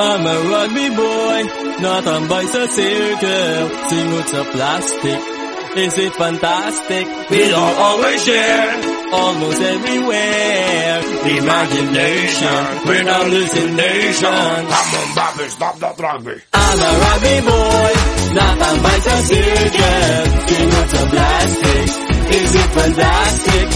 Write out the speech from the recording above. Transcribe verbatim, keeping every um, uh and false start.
I'm a rugby boy, natambay sa circle, singot sa plastic. Is it fantastic? We don't always share, almost everywhere. Imagination, we're not hallucination. Come on, Bobby, stop that rugby. I'm a rugby boy, natambay sa circle, singot sa plastic. Is it fantastic?